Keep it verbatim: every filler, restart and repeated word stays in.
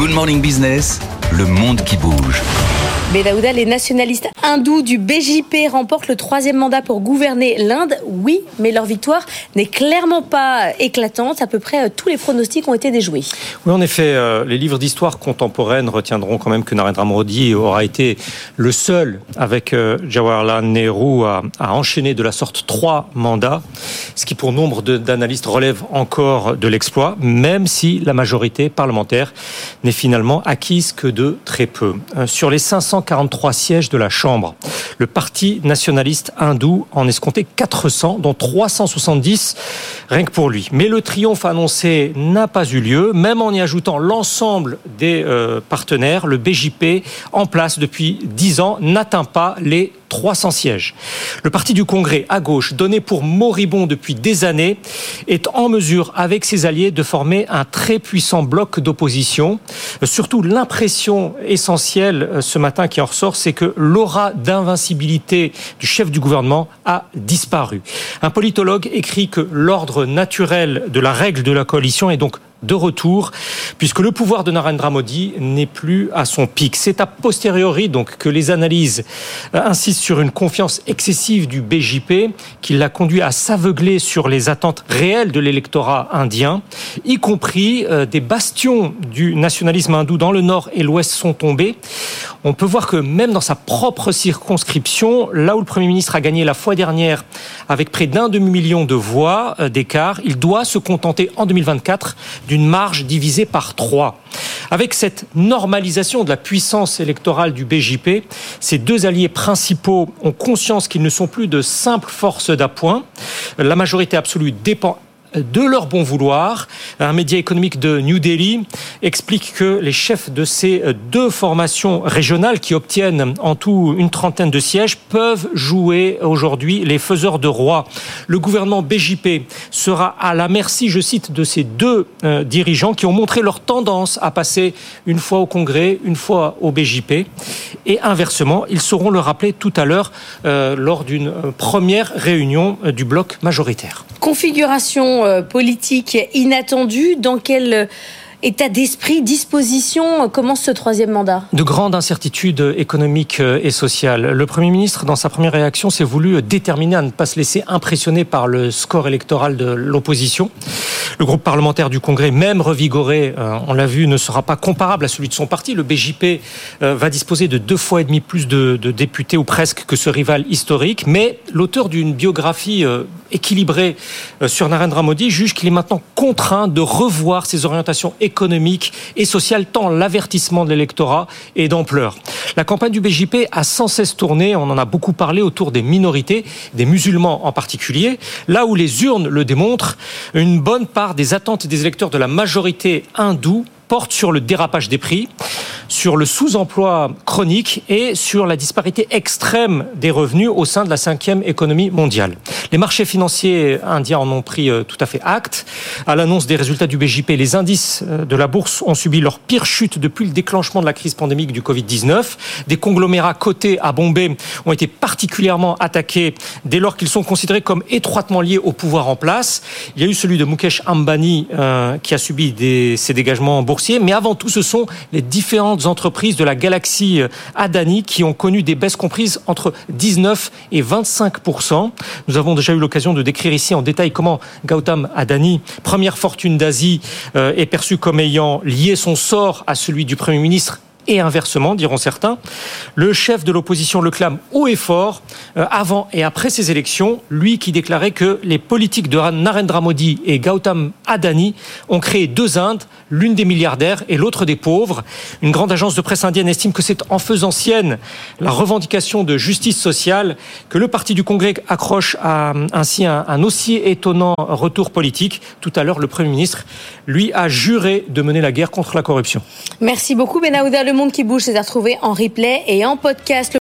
Good Morning Business, le monde qui bouge. Benaouda, les nationalistes hindous du B J P remportent le troisième mandat pour gouverner l'Inde. Oui, mais leur victoire n'est clairement pas éclatante. À peu près tous les pronostics ont été déjoués. Oui, en effet, euh, les livres d'histoire contemporaine retiendront quand même que Narendra Modi aura été le seul, avec euh, Jawaharlal Nehru, à, à enchaîner de la sorte trois mandats, ce qui pour nombre de, d'analystes relève encore de l'exploit, même si la majorité parlementaire n'est finalement acquise que de très peu. Euh, sur les cinq cent quarante-trois sièges de la Chambre, le parti nationaliste hindou en escomptait quatre cents, dont trois cent soixante-dix rien que pour lui. Mais le triomphe annoncé n'a pas eu lieu, même en y ajoutant l'ensemble des euh, partenaires. Le B J P, en place depuis dix ans, n'atteint pas les trois cents sièges. Le parti du Congrès, à gauche, donné pour moribond depuis des années, est en mesure, avec ses alliés, de former un très puissant bloc d'opposition. Surtout, l'impression essentielle ce matin qui en ressort, c'est que l'aura d'invincibilité du chef du gouvernement a disparu. Un politologue écrit que l'ordre naturel de la règle de la coalition est donc de retour, puisque le pouvoir de Narendra Modi n'est plus à son pic. C'est a posteriori donc que les analyses insistent sur une confiance excessive du B J P qui l'a conduit à s'aveugler sur les attentes réelles de l'électorat indien, y compris euh, des bastions du nationalisme hindou dans le nord et l'ouest sont tombés. On peut voir que même dans sa propre circonscription, là où le Premier ministre a gagné la fois dernière avec près d'un demi-million de voix euh, d'écart, il doit se contenter en deux mille vingt-quatre d'une marge divisée par trois. Avec cette normalisation de la puissance électorale du B J P, ces deux alliés principaux ont conscience qu'ils ne sont plus de simples forces d'appoint. La majorité absolue dépend de leur bon vouloir. Un média économique de New Delhi explique que les chefs de ces deux formations régionales qui obtiennent en tout une trentaine de sièges peuvent jouer aujourd'hui les faiseurs de rois. Le gouvernement B J P sera à la merci, je cite, de ces deux euh, dirigeants qui ont montré leur tendance à passer une fois au Congrès, une fois au B J P. Et inversement, ils sauront le rappeler tout à l'heure euh, lors d'une première réunion euh, du bloc majoritaire. Configuration euh, politique inattendue. Dans quel état d'esprit, disposition commence ce troisième mandat? De grandes incertitudes économiques et sociales. Le Premier ministre, dans sa première réaction, s'est voulu déterminer à ne pas se laisser impressionner par le score électoral de l'opposition. Le groupe parlementaire du Congrès, même revigoré, euh, on l'a vu, ne sera pas comparable à celui de son parti. Le B J P euh, va disposer de deux fois et demi plus de, de députés, ou presque, que ce rival historique. Mais l'auteur d'une biographie euh, équilibrée euh, sur Narendra Modi juge qu'il est maintenant contraint de revoir ses orientations économiques et sociales, tant l'avertissement de l'électorat est d'ampleur. La campagne du B J P a sans cesse tourné, on en a beaucoup parlé, autour des minorités, des musulmans en particulier. Là où les urnes le démontrent, une bonne part des attentes des électeurs de la majorité hindoue portent sur le dérapage des prix, sur le sous-emploi chronique et sur la disparité extrême des revenus au sein de la cinquième économie mondiale. Les marchés financiers indiens en ont pris tout à fait acte. À l'annonce des résultats du B J P, les indices de la bourse ont subi leur pire chute depuis le déclenchement de la crise pandémique du covid dix-neuf. Des conglomérats cotés à Bombay ont été particulièrement attaqués dès lors qu'ils sont considérés comme étroitement liés au pouvoir en place. Il y a eu celui de Mukesh Ambani euh, qui a subi des, ces dégagements boursiers, mais avant tout, ce sont les différentes entreprises de la galaxie Adani qui ont connu des baisses comprises entre dix-neuf et vingt-cinq pour cent. Nous avons déjà eu l'occasion de décrire ici en détail comment Gautam Adani, première fortune d'Asie, euh, est perçu comme ayant lié son sort à celui du Premier ministre. Et inversement, diront certains. Le chef de l'opposition le clame haut et fort, euh, avant et après ces élections, lui qui déclarait que les politiques de Narendra Modi et Gautam Adani ont créé deux Indes, l'une des milliardaires et l'autre des pauvres. Une grande agence de presse indienne estime que c'est en faisant sienne la revendication de justice sociale que le parti du Congrès accroche à, ainsi un, un aussi étonnant retour politique. Tout à l'heure, le Premier ministre, lui, a juré de mener la guerre contre la corruption. Merci beaucoup, Benaouda. Le monde qui bouge, c'est à retrouver en replay et en podcast.